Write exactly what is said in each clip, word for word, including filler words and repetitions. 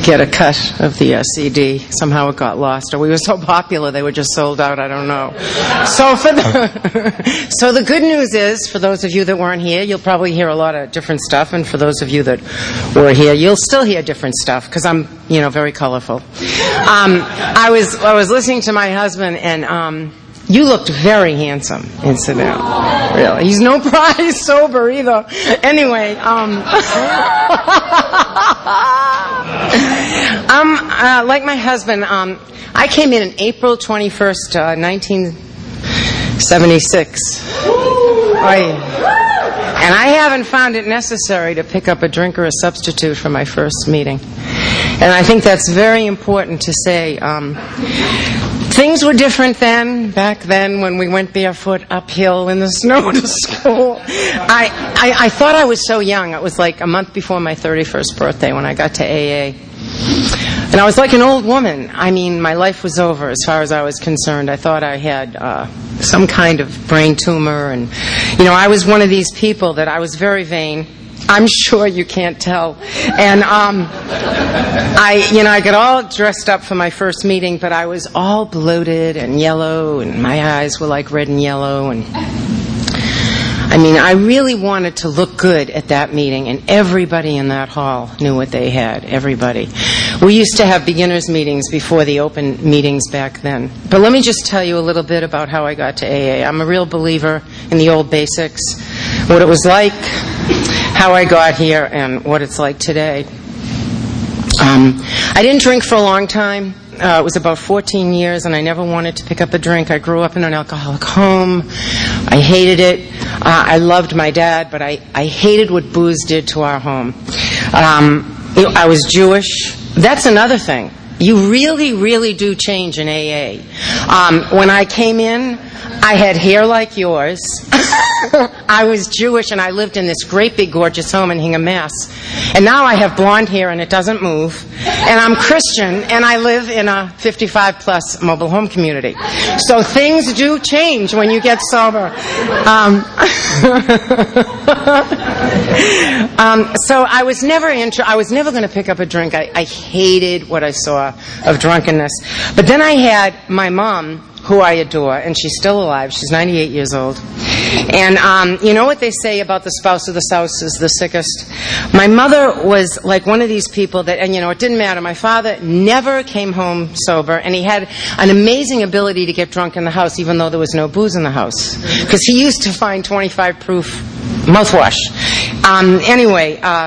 get a cut of the uh, C D. Somehow it got lost, or we were so popular they were just sold out. I don't know. So for the so the good news is, for those of you that weren't here, you'll probably hear a lot of different stuff, and for those of you that were here, you'll still hear different stuff because I'm, you know, very colorful. Um, I was I was listening to my husband, and um, you looked very handsome, incidentally. Really, he's no prize sober either. Anyway. Um, Um, uh, like my husband, um, I came in on April twenty-first, uh, nineteen seventy-six. Right. And I haven't found it necessary to pick up a drink or a substitute for my first meeting. And I think that's very important to say. Um, things were different then, back then, when we went barefoot uphill in the snow to school. I, I, I thought I was so young. It was like a month before my thirty-first birthday when I got to A A. And I was like an old woman. I mean, my life was over as far as I was concerned. I thought I had uh, some kind of brain tumor. And, you know, I was one of these people that I was very vain. I'm sure you can't tell. And um, I, you know, I got all dressed up for my first meeting, but I was all bloated and yellow, and my eyes were like red and yellow. And I mean, I really wanted to look good at that meeting, and everybody in that hall knew what they had. Everybody. We used to have beginners meetings before the open meetings back then. But let me just tell you a little bit about how I got to A A. I'm a real believer in the old basics, what it was like, how I got here, and what it's like today. Um, I didn't drink for a long time. Uh, it was about fourteen years, and I never wanted to pick up a drink. I grew up in an alcoholic home. I hated it. Uh, I loved my dad, but I, I hated what booze did to our home. Um, you know, I was Jewish. That's another thing. You really, really do change in A A. Um, when I came in, I had hair like yours. I was Jewish, and I lived in this great big gorgeous home in Hingham, Mass. And now I have blonde hair, and it doesn't move. And I'm Christian, and I live in a fifty-five plus mobile home community. So things do change when you get sober. Um, um, so I was never inter- I was never going to pick up a drink. I, I hated what I saw of drunkenness. But then I had my mom, who I adore, and she's still alive. She's ninety-eight years old. And um, you know what they say about the spouse of the spouse is the sickest? My mother was like one of these people that, and you know, it didn't matter. My father never came home sober, and he had an amazing ability to get drunk in the house, even though there was no booze in the house. Because he used to find twenty-five proof mouthwash. Um, anyway, uh,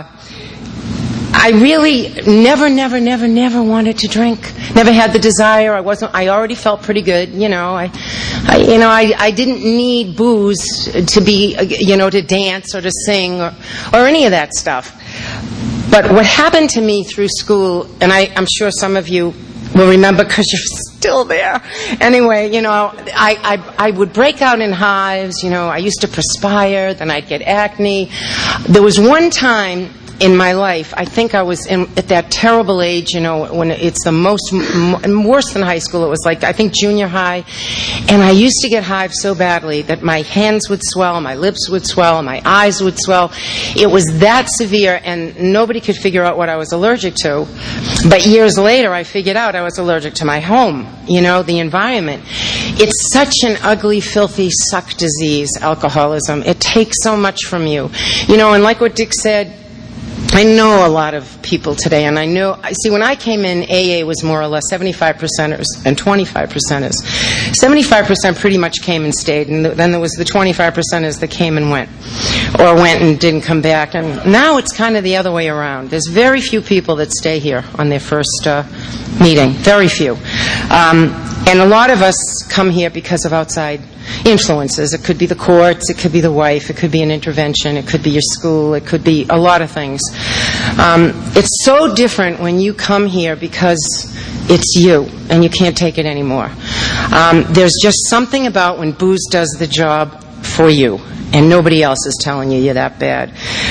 I really never, never, never, never wanted to drink. Never had the desire. I wasn't. I already felt pretty good. You know, I, I you know, I, I didn't need booze to be, you know, to dance or to sing or, or any of that stuff. But what happened to me through school, and I, I'm sure some of you will remember because you're still there. Anyway, you know, I, I I would break out in hives. You know, I used to perspire. Then I'd get acne. There was one time in my life, I think I was in, at that terrible age, you know, when it's the most, m- worse than high school. It was like, I think, junior high. And I used to get hives so badly that my hands would swell, my lips would swell, my eyes would swell. It was that severe, and nobody could figure out what I was allergic to. But years later, I figured out I was allergic to my home, you know, the environment. It's such an ugly, filthy, suck disease, alcoholism. It takes so much from you. You know, and like what Dick said, I know a lot of people today, and I know, see, when I came in, A A was more or less seventy-five percenters and twenty-five percenters. seventy-five percent pretty much came and stayed, and then there was the twenty-five percenters that came and went, or went and didn't come back. And now it's kind of the other way around. There's very few people that stay here on their first uh, meeting, very few. Um, and a lot of us come here because of outside influences. It could be the courts, it could be the wife, it could be an intervention, it could be your school, it could be a lot of things. Um, it's so different when you come here because it's you and you can't take it anymore. Um, there's just something about when booze does the job for you and nobody else is telling you you're that bad.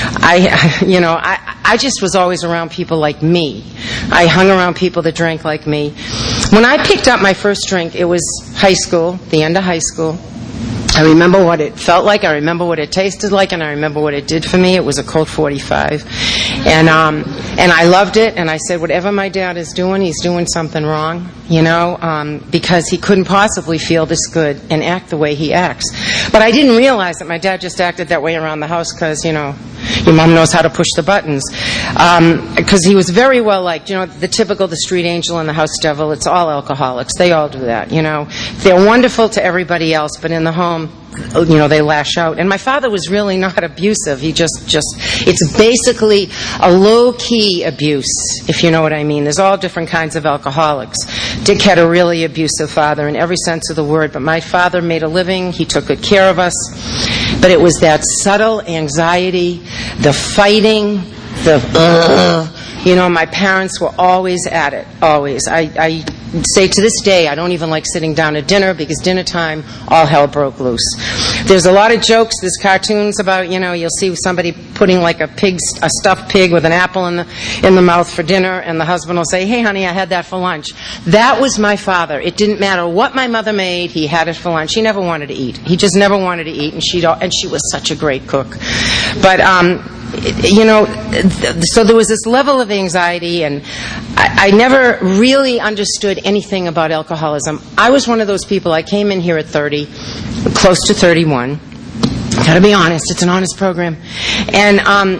I, you know, I, I just was always around people like me. I hung around people that drank like me. When I picked up my first drink, it was high school, the end of high school. I remember what it felt like, I remember what it tasted like, and I remember what it did for me. It was a Colt forty-five. And um, and I loved it, and I said, whatever my dad is doing, he's doing something wrong, you know, um, because he couldn't possibly feel this good and act the way he acts. But I didn't realize that my dad just acted that way around the house because, you know, your mom knows how to push the buttons. Because um, he was very well liked. You know, the typical, the street angel and the house devil, it's all alcoholics. They all do that, you know. They're wonderful to everybody else, but in the home, you know, they lash out. And my father was really not abusive. He just, just, it's basically a low-key abuse, if you know what I mean. There's all different kinds of alcoholics. Dick had a really abusive father in every sense of the word, but my father made a living. He took good care of us. But it was that subtle anxiety, the fighting, the, uh, you know, my parents were always at it, always. I, I say to this day, I don't even like sitting down at dinner because dinner time, all hell broke loose. There's a lot of jokes, there's cartoons about, you know, you'll see somebody putting like a pig, a stuffed pig with an apple in the, in the mouth for dinner, and the husband will say, hey honey, I had that for lunch. That was my father. It didn't matter what my mother made, he had it for lunch. He never wanted to eat. He just never wanted to eat, and she and she was such a great cook. But, um, you know, so there was this level of anxiety, and I, I never really understood anything about alcoholism. I was one of those people, I came in here at thirty, close to thirty-one. Gotta be honest, it's an honest program. And um,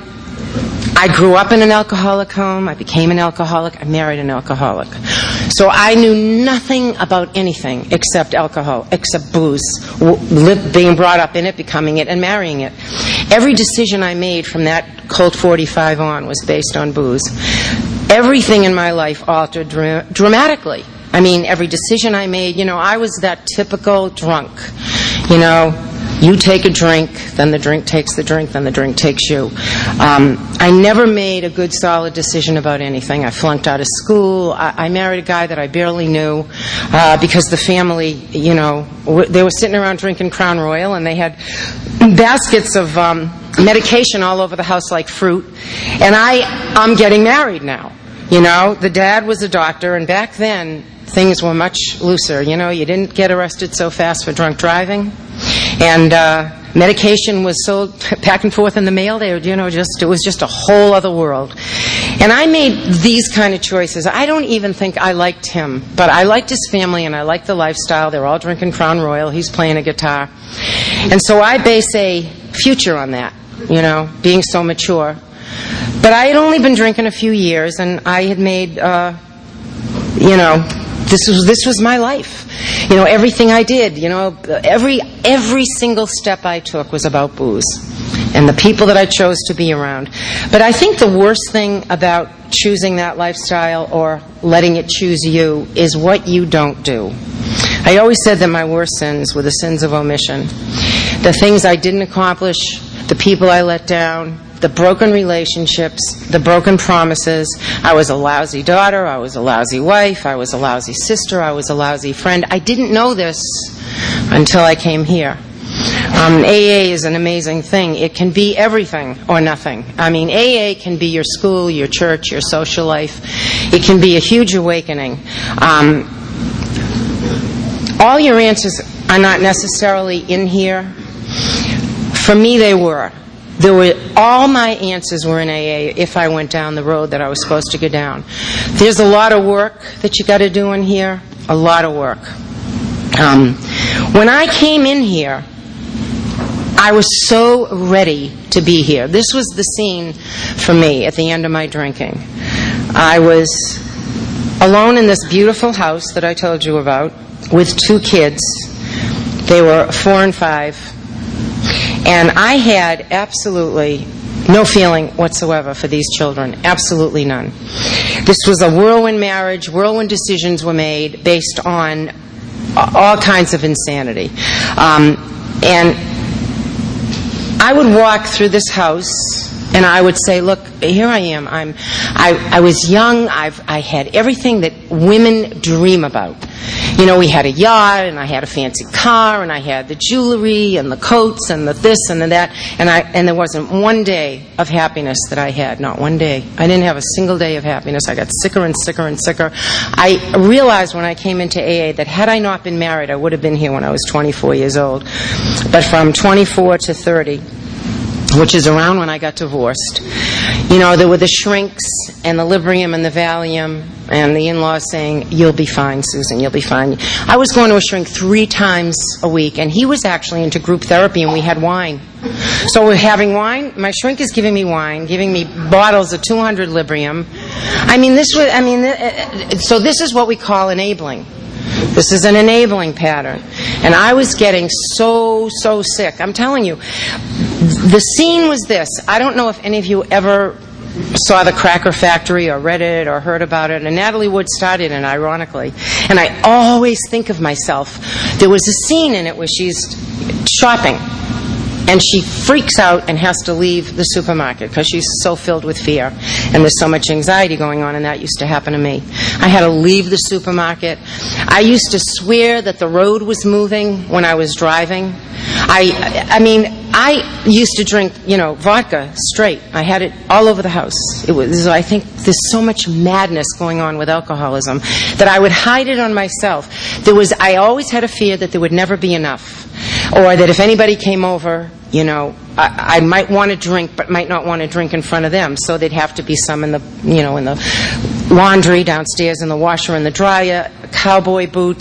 I grew up in an alcoholic home, I became an alcoholic, I married an alcoholic. So I knew nothing about anything except alcohol, except booze, being brought up in it, becoming it, and marrying it. Every decision I made from that Colt forty-five on was based on booze. Everything in my life altered dra- dramatically. I mean, every decision I made, you know, I was that typical drunk. You know, you take a drink, then the drink takes the drink, then the drink takes you. Um, I never made a good, solid decision about anything. I flunked out of school. I, I married a guy that I barely knew uh, because the family, you know, w- they were sitting around drinking Crown Royal, and they had baskets of um, medication all over the house like fruit. And I, I'm getting married now. You know, the dad was a doctor, and back then, things were much looser. You know, you didn't get arrested so fast for drunk driving. And uh, medication was sold back and forth in the mail. They, you know, just it was just a whole other world. And I made these kind of choices. I don't even think I liked him, but I liked his family and I liked the lifestyle. They're all drinking Crown Royal. He's playing a guitar. And so I base a future on that, you know, being so mature. But I had only been drinking a few years, and I had made, uh, you know, this was this was my life. You know, everything I did, you know, every every single step I took was about booze and the people that I chose to be around. But I think the worst thing about choosing that lifestyle or letting it choose you is what you don't do. I always said that my worst sins were the sins of omission. The things I didn't accomplish, the people I let down, the broken relationships, the broken promises. I was a lousy daughter, I was a lousy wife, I was a lousy sister, I was a lousy friend. I didn't know this until I came here. Um, A A is an amazing thing. It can be everything or nothing. I mean, A A can be your school, your church, your social life. It can be a huge awakening. Um, all your answers are not necessarily in here. For me, they were. There were all my answers were in A A if I went down the road that I was supposed to go down. There's a lot of work that you got to do in here, a lot of work. Um, when I came in here, I was so ready to be here. This was the scene for me at the end of my drinking. I was alone in this beautiful house that I told you about with two kids. They were four and five. And I had absolutely no feeling whatsoever for these children. Absolutely none. This was a whirlwind marriage. Whirlwind decisions were made based on all kinds of insanity. Um, and I would walk through this house and I would say, look, here I am. I'm, I, I was young. I've, I had everything that women dream about. You know, we had a yacht, and I had a fancy car, and I had the jewelry, and the coats, and the this, and the that, and I, and there wasn't one day of happiness that I had, not one day. I didn't have a single day of happiness. I got sicker and sicker and sicker. I realized when I came into A A that had I not been married, I would have been here when I was twenty-four years old. But from twenty-four to thirty, which is around when I got divorced, You know, there were the shrinks and the Librium and the Valium and the in-laws saying, you'll be fine, Susan, you'll be fine. I was going to a shrink three times a week, and he was actually into group therapy, and we had wine. So we're having wine. My shrink is giving me wine, giving me bottles of two hundred Librium. I mean, this was, I mean, so this is what we call enabling. This is an enabling pattern. And I was getting so, so sick. I'm telling you, the scene was this. I don't know if any of you ever saw The Cracker Factory or read it or heard about it. And Natalie Wood started it, ironically. And I always think of myself. There was a scene in it where she's shopping. And she freaks out and has to leave the supermarket because she's so filled with fear. And there's so much anxiety going on, and that used to happen to me. I had to leave the supermarket. I used to swear that the road was moving when I was driving. I, I mean, I used to drink, you know, vodka straight. I had it all over the house. It was, I think there's so much madness going on with alcoholism that I would hide it on myself. There was, I always had a fear that there would never be enough. Or that if anybody came over, you know, I, I might want to drink, but might not want to drink in front of them. So there'd have to be some in the, you know, in the laundry downstairs, in the washer and the dryer, cowboy boots,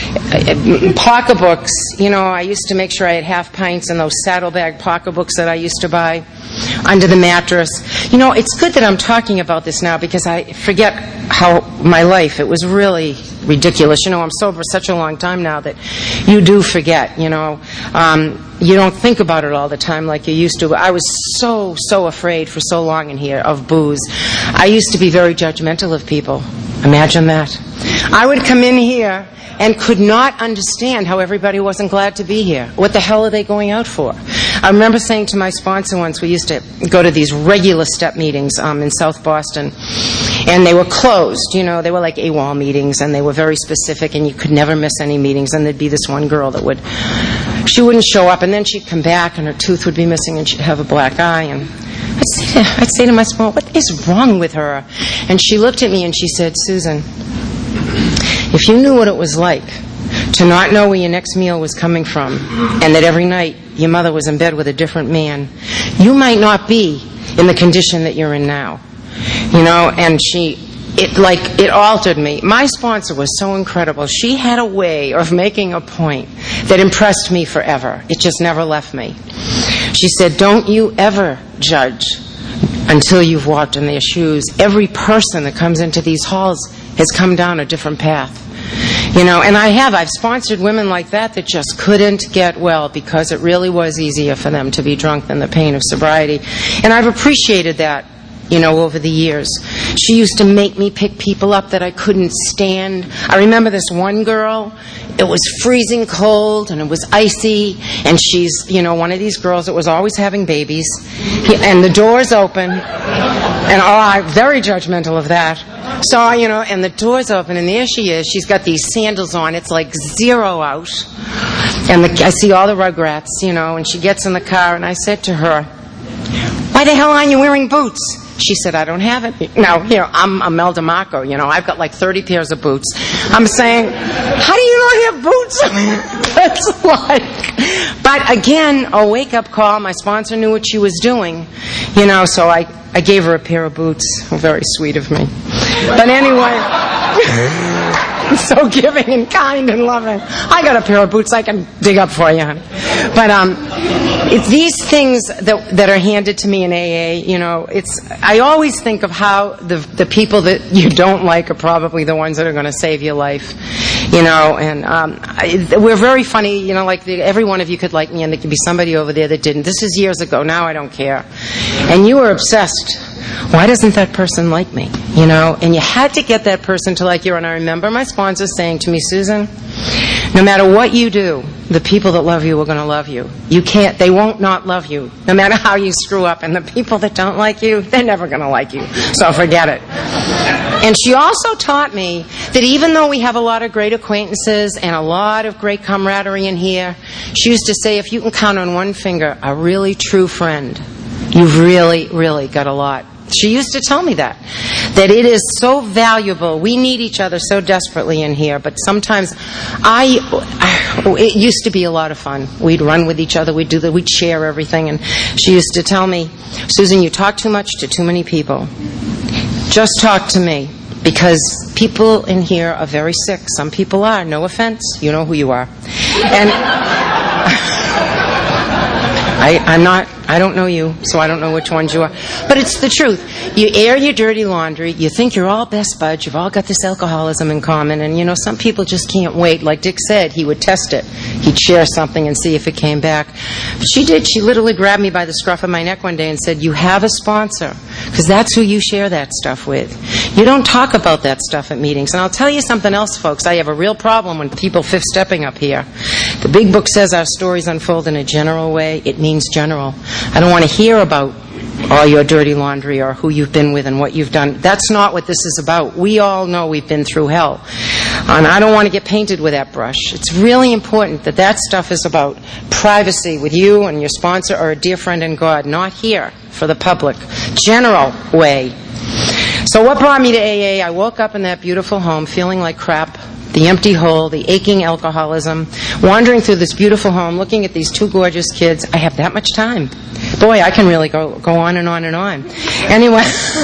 pocketbooks. You know, I used to make sure I had half pints in those saddlebag pocketbooks that I used to buy under the mattress. You know, it's good that I'm talking about this now because I forget how my life, it was really ridiculous. You know, I'm sober such a long time now that you do forget, you know. Um, you don't think about it all the time like you used to. I was so, so afraid for so long in here of booze. I used to be very judgmental of people. Imagine that. I would come in here and could not understand how everybody wasn't glad to be here. What the hell are they going out for? I remember saying to my sponsor once, we used to go to these regular step meetings um, in South Boston, and they were closed. You know, they were like AWOL meetings, and they were very specific, and you could never miss any meetings. And there'd be this one girl that would, she wouldn't show up, and then she'd come back, and her tooth would be missing, and she'd have a black eye. And I'd say to, I'd say to my sponsor, what is wrong with her? And she looked at me, and she said, Susan, if you knew what it was like to not know where your next meal was coming from, and that every night your mother was in bed with a different man, you might not be in the condition that you're in now. You know, and she, it like, it altered me. My sponsor was so incredible. She had a way of making a point that impressed me forever. It just never left me. She said, don't you ever judge until you've walked in their shoes. Every person that comes into these halls has come down a different path. You know, and I have. I've sponsored women like that that just couldn't get well because it really was easier for them to be drunk than the pain of sobriety. And I've appreciated that, you know, over the years. She used to make me pick people up that I couldn't stand. I remember this one girl. It was freezing cold and it was icy, and she's, you know, one of these girls that was always having babies, and the door's open, and oh, I'm very judgmental of that. So, you know, and the door's open, and there she is. She's got these sandals on. It's like zero out, and the, I see all the Rugrats, you know, and she gets in the car, and I said to her, why the hell aren't you wearing boots? She said, I don't have it. Now, you know, I'm Imelda Marco, you know, I've got like thirty pairs of boots. I'm saying, how do you not have boots? That's like, but again, a wake-up call. My sponsor knew what she was doing, you know, so I, I gave her a pair of boots. Very sweet of me. But anyway, so giving and kind and loving. I got a pair of boots I can dig up for you, honey. But um, it's these things that that are handed to me in A A. You know, it's. I always think of how the the people that you don't like are probably the ones that are going to save your life. You know, and um, I, we're very funny. You know, like the, every one of you could like me, and there could be somebody over there that didn't. This is years ago. Now I don't care. And you were obsessed. Why doesn't that person like me? You know, and you had to get that person to like you. And I remember my sponsor saying to me, Susan, no matter what you do, the people that love you are going to love you. You can't, they won't not love you, no matter how you screw up. And the people that don't like you, they're never going to like you. So forget it. And she also taught me that even though we have a lot of great acquaintances and a lot of great camaraderie in here, she used to say, if you can count on one finger a really true friend, you've really, really got a lot. She used to tell me that. that it is so valuable. We need each other so desperately in here, but sometimes I, it used to be a lot of fun. We'd run with each other, we'd do the, we'd share everything, and she used to tell me, Susan, you talk too much to too many people. Just talk to me, because people in here are very sick. Some people are, no offense, you know who you are. And I, I'm not, I don't know you, so I don't know which ones you are. But it's the truth. You air your dirty laundry, you think you're all best buds, you've all got this alcoholism in common, and you know, some people just can't wait. Like Dick said, he would test it. He'd share something and see if it came back. But she did. She literally grabbed me by the scruff of my neck one day and said, you have a sponsor, because that's who you share that stuff with. You don't talk about that stuff at meetings. And I'll tell you something else, folks. I have a real problem when people fifth-stepping up here. The big book says our stories unfold in a general way. It means general. I don't want to hear about all your dirty laundry or who you've been with and what you've done. That's not what this is about. We all know we've been through hell. And I don't want to get painted with that brush. It's really important that that stuff is about privacy with you and your sponsor or a dear friend in God, not here for the public. General way. So what brought me to A A? I woke up in that beautiful home feeling like crap. The empty hole, the aching alcoholism, wandering through this beautiful home, looking at these two gorgeous kids. I have that much time. Boy, I can really go go on and on and on. Anyway,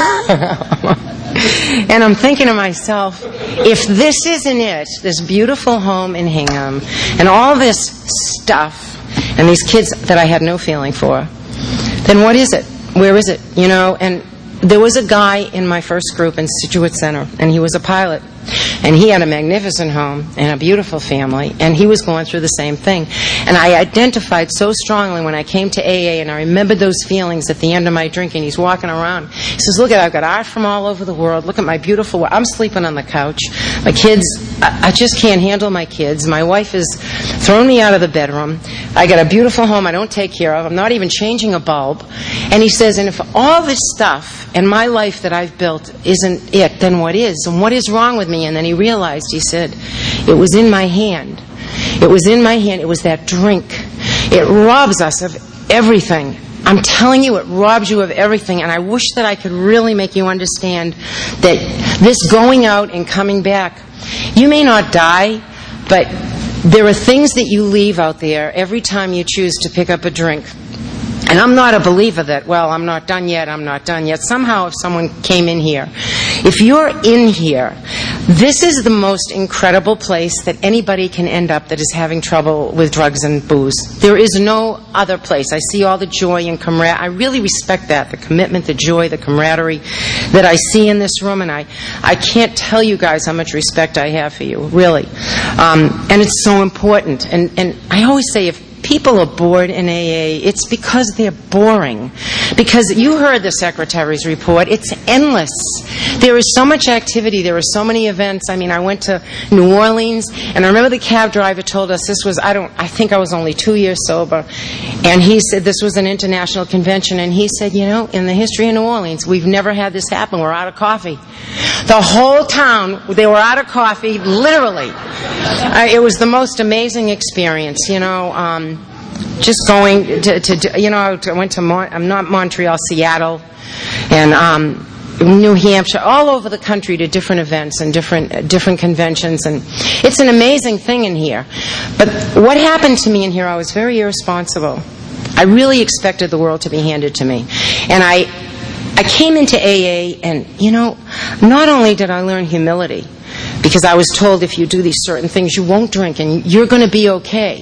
and I'm thinking to myself, if this isn't it, this beautiful home in Hingham, and all this stuff, and these kids that I had no feeling for, then what is it? Where is it? You know, and there was a guy in my first group in Scituate Center, and he was a pilot. And he had a magnificent home and a beautiful family, and he was going through the same thing. And I identified so strongly when I came to A A, and I remembered those feelings at the end of my drinking. He's walking around. He says, look, at I've got art from all over the world. Look at my beautiful... I'm sleeping on the couch. My kids... I, I just can't handle my kids. My wife has thrown me out of the bedroom. I got a beautiful home I don't take care of. I'm not even changing a bulb. And he says, and if all this stuff and my life that I've built isn't it, then what is? And what is wrong with me? And then he realized, he said, it was in my hand. It was in my hand. It was that drink. It robs us of everything. I'm telling you, it robs you of everything. And I wish that I could really make you understand that this going out and coming back, you may not die, but there are things that you leave out there every time you choose to pick up a drink. And I'm not a believer that, well, I'm not done yet, I'm not done yet. Somehow if someone came in here, if you're in here, this is the most incredible place that anybody can end up that is having trouble with drugs and booze. There is no other place. I see all the joy and camaraderie. I really respect that, the commitment, the joy, the camaraderie that I see in this room. And I, I can't tell you guys how much respect I have for you, really. Um, and it's so important. And, and I always say, if people are bored in A A, it's because they're boring. Because you heard the secretary's report, it's endless. There is so much activity, there are so many events. I mean, I went to New Orleans, and I remember the cab driver told us this was, I don't, I think I was only two years sober, and he said this was an international convention, and he said, you know, in the history of New Orleans, we've never had this happen, we're out of coffee. The whole town, they were out of coffee, literally. Uh, it was the most amazing experience, you know, um, just going to, to, you know, I went to, Mon- I'm not Montreal, Seattle, and um, New Hampshire, all over the country to different events and different uh, different conventions, and it's an amazing thing in here. But what happened to me in here, I was very irresponsible. I really expected the world to be handed to me. And I, I came into A A, and, you know, not only did I learn humility, because I was told if you do these certain things, you won't drink, and you're going to be okay.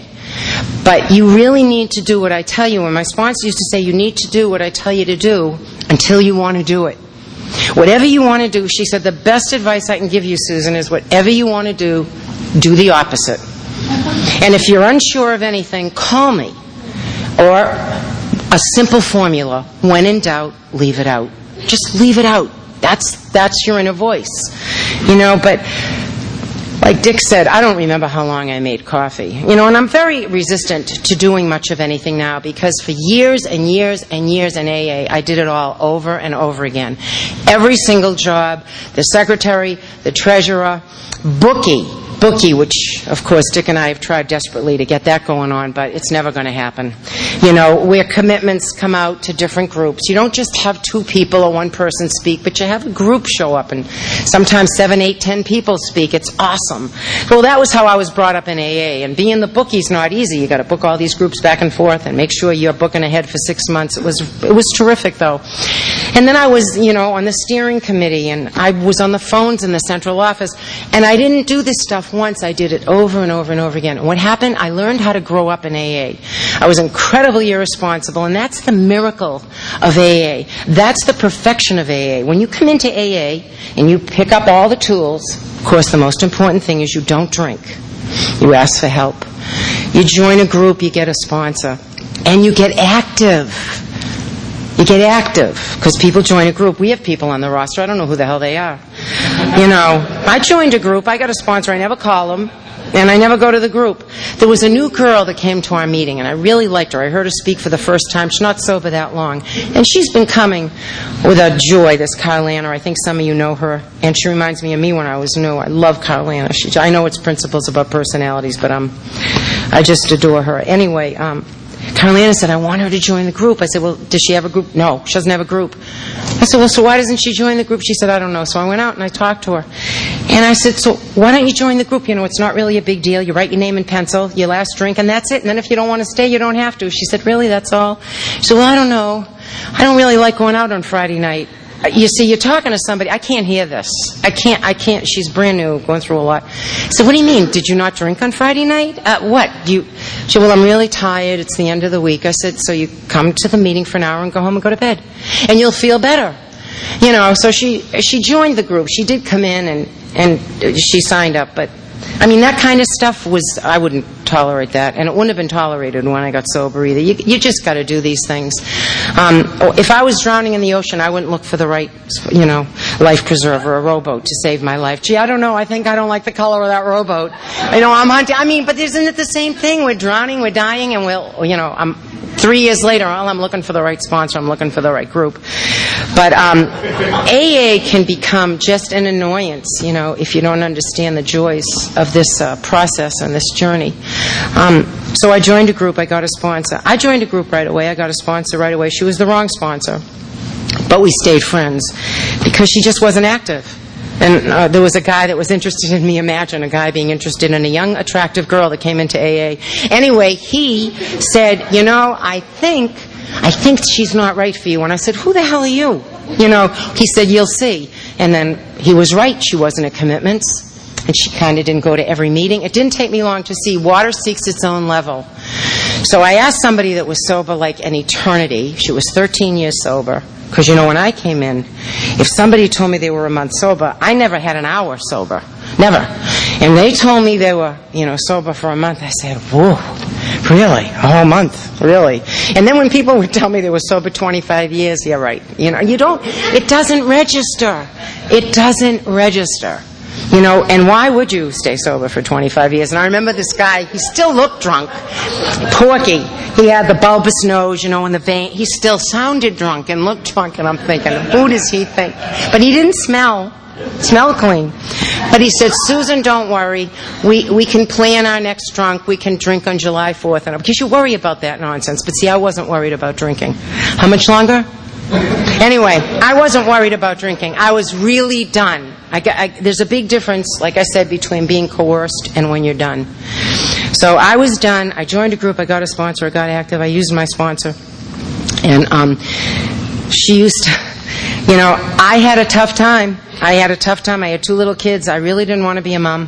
But you really need to do what I tell you. And my sponsor used to say, you need to do what I tell you to do until you want to do it. Whatever you want to do, she said, the best advice I can give you, Susan, is whatever you want to do, do the opposite. And if you're unsure of anything, call me. Or a simple formula, when in doubt, leave it out. Just leave it out. That's that's your inner voice. You know, but like Dick said, I don't remember how long I made coffee. You know, and I'm very resistant to doing much of anything now, because for years and years and years in A A, I did it all over and over again. Every single job, the secretary, the treasurer, bookie, bookie, which, of course, Dick and I have tried desperately to get that going on, but it's never going to happen. You know, where commitments come out to different groups. You don't just have two people or one person speak, but you have a group show up, and sometimes seven, eight, ten people speak. It's awesome. Well, that was how I was brought up in A A, and being the bookie's not easy. You got to book all these groups back and forth and make sure you're booking ahead for six months. It was it was terrific, though. And then I was, you know, on the steering committee, and I was on the phones in the central office, and I didn't do this stuff once. I did it over and over and over again. And what happened? I learned how to grow up in A A. I was incredibly irresponsible, and that's the miracle of A A. That's the perfection of A A. When you come into A A and you pick up all the tools, of course, the most important thing is you don't drink. You ask for help. You join a group, you get a sponsor, and you get active. You get active, because people join a group. We have people on the roster. I don't know who the hell they are. You know, I joined a group. I got a sponsor. I never call them, and I never go to the group. There was a new girl that came to our meeting, and I really liked her. I heard her speak for the first time. She's not sober that long. And she's been coming with a joy, this Carlana. I think some of you know her, and she reminds me of me when I was new. I love Carlana. She, I know it's principles about personalities, but um, I just adore her. Anyway, um, Carlana said, I want her to join the group. I said, well, does she have a group? No, she doesn't have a group. I said, well, so why doesn't she join the group? She said, I don't know. So I went out and I talked to her. And I said, so why don't you join the group? You know, it's not really a big deal. You write your name in pencil, your last drink, and that's it. And then if you don't want to stay, you don't have to. She said, really, that's all? She said, well, I don't know. I don't really like going out on Friday night. You see, you're talking to somebody. I can't hear this. I can't, I can't. She's brand new, going through a lot. So what do you mean? Did you not drink on Friday night? Uh, what? Do you, she said, well, I'm really tired. It's the end of the week. I said, so you come to the meeting for an hour and go home and go to bed. And you'll feel better. You know, so she, she joined the group. She did come in and, and she signed up, but I mean, that kind of stuff was, I wouldn't tolerate that, and it wouldn't have been tolerated when I got sober either. You, you just got to do these things. Um, if I was drowning in the ocean, I wouldn't look for the right, you know, life preserver, a rowboat to save my life. Gee, I don't know. I think I don't like the color of that rowboat. You know, I'm hunting. I mean, but isn't it the same thing? We're drowning, we're dying, and we'll, you know, I'm three years later, well, I'm looking for the right sponsor, I'm looking for the right group. But um, A A can become just an annoyance, you know, if you don't understand the joys of this uh, process and this journey. Um, so I joined a group, I got a sponsor. I joined a group right away, I got a sponsor right away. She was the wrong sponsor, but we stayed friends because she just wasn't active. And uh, there was a guy that was interested in me. Imagine a guy being interested in a young, attractive girl that came into A A. Anyway, he said, you know, I think, I think she's not right for you. And I said, who the hell are you? You know, he said, you'll see. And then he was right. She wasn't at commitments. And she kind of didn't go to every meeting. It didn't take me long to see water seeks its own level. So I asked somebody that was sober like an eternity. She was thirteen years sober. Because, you know, when I came in, if somebody told me they were a month sober, I never had an hour sober. Never. And they told me they were, you know, sober for a month. I said, whoa, really? A whole month? Really? And then when people would tell me they were sober twenty-five years, yeah, right. You know, you don't, it doesn't register. It doesn't register. You know, and why would you stay sober for twenty-five years? And I remember this guy, he still looked drunk. Porky. He had the bulbous nose, you know, and the vein. He still sounded drunk and looked drunk, and I'm thinking, who does he think? But he didn't smell, smell clean. But he said, Susan, don't worry. We we can plan our next drunk. We can drink on July fourth. And because you worry about that nonsense. But see, I wasn't worried about drinking. How much longer? Anyway, I wasn't worried about drinking. I was really done. I, I, there's a big difference, like I said, between being coerced and when you're done. So I was done. I joined a group. I got a sponsor. I got active. I used my sponsor. And um, she used to, you know, I had a tough time. I had a tough time. I had two little kids. I really didn't want to be a mom.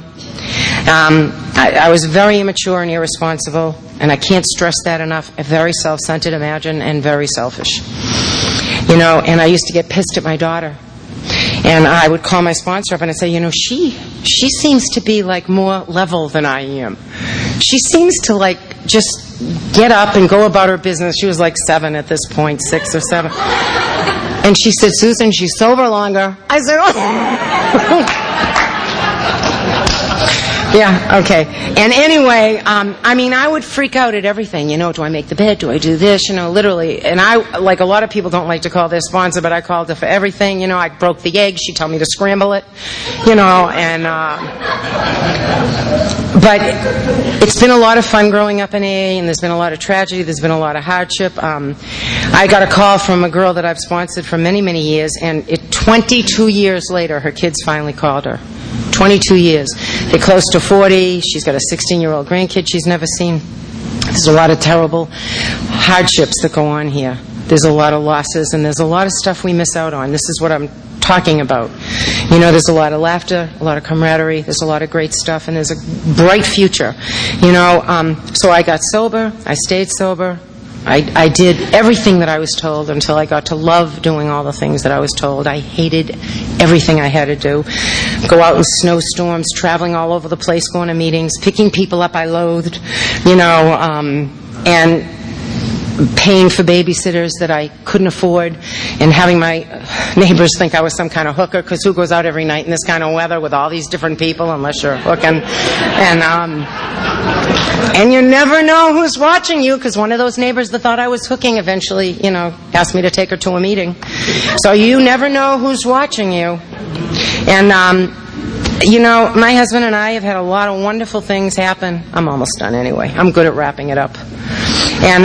Um, I, I was very immature and irresponsible, and I can't stress that enough. Very self-centered, imagine, and very selfish. You know, and I used to get pissed at my daughter. And I would call my sponsor up and I'd say, you know, she she seems to be like more level than I am. She seems to like just get up and go about her business. She was like seven at this point, six or seven. And she said, Susan, she's sober longer. I said, oh. Yeah, okay. And anyway, um, I mean, I would freak out at everything. You know, do I make the bed? Do I do this? You know, literally. And I, like a lot of people don't like to call their sponsor, but I called her for everything. You know, I broke the egg. She'd tell me to scramble it. You know, and, uh, but it's been a lot of fun growing up in A A, and there's been a lot of tragedy. There's been a lot of hardship. Um, I got a call from a girl that I've sponsored for many, many years, and it, twenty-two years later, her kids finally called her. twenty-two years. They're close to forty. She's got a sixteen-year-old grandkid she's never seen. There's a lot of terrible hardships that go on here. There's a lot of losses, and there's a lot of stuff we miss out on. This is what I'm talking about. You know, there's a lot of laughter, a lot of camaraderie, there's a lot of great stuff, and there's a bright future. You know, um, so I got sober. I stayed sober. I, I did everything that I was told until I got to love doing all the things that I was told. I hated everything I had to do. Go out in snowstorms, traveling all over the place, going to meetings, picking people up I loathed, you know, um, and paying for babysitters that I couldn't afford, and having my neighbors think I was some kind of hooker, because who goes out every night in this kind of weather with all these different people unless you're hooking? And, um, and you never know who's watching you, because one of those neighbors that thought I was hooking eventually, you know, asked me to take her to a meeting. So you never know who's watching you. And, um, you know, my husband and I have had a lot of wonderful things happen. I'm almost done anyway. I'm good at wrapping it up. And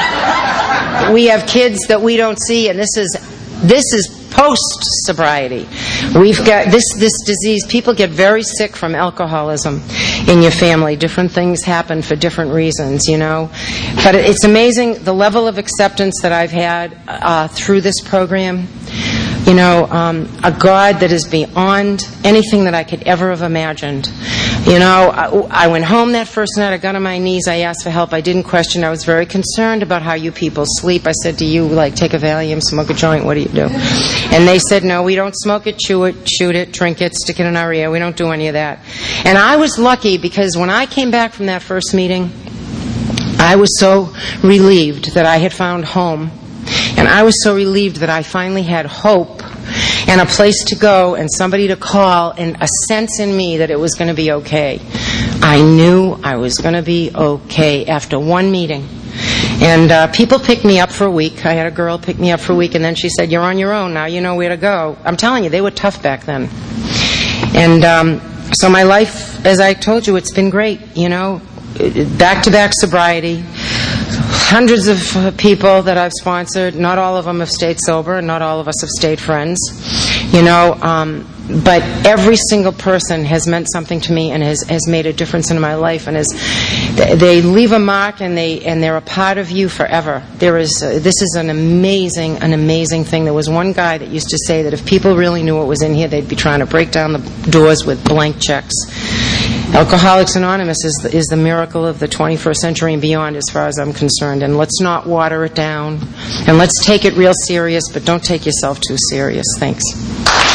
um, we have kids that we don't see, and this is this is post-sobriety. We've got this this disease. People get very sick from alcoholism in your family. Different things happen for different reasons, you know. But it's amazing the level of acceptance that I've had uh, through this program. You know, um, a God that is beyond anything that I could ever have imagined. You know, I, I went home that first night. I got on my knees. I asked for help. I didn't question. I was very concerned about how you people sleep. I said, do you, like, take a Valium, smoke a joint? What do you do? And they said, no, we don't smoke it, chew it, shoot it, drink it, stick it in our ear. We don't do any of that. And I was lucky, because when I came back from that first meeting, I was so relieved that I had found home. And I was so relieved that I finally had hope and a place to go and somebody to call and a sense in me that it was going to be okay. I knew I was going to be okay after one meeting. And uh, people picked me up for a week. I had a girl pick me up for a week, and then she said, you're on your own now. You know where to go. I'm telling you, they were tough back then. And um, so my life, as I told you, it's been great, you know, back-to-back sobriety. Hundreds of uh, people that I've sponsored. Not all of them have stayed sober, and not all of us have stayed friends. You know, um, but every single person has meant something to me and has, has made a difference in my life, and has, they leave a mark, and they and they're a part of you forever. There is uh, this is an amazing, an amazing thing. There was one guy that used to say that if people really knew what was in here, they'd be trying to break down the doors with blank checks. Alcoholics Anonymous is the, is the miracle of the twenty-first century and beyond, as far as I'm concerned. And let's not water it down. And let's take it real serious, but don't take yourself too serious. Thanks.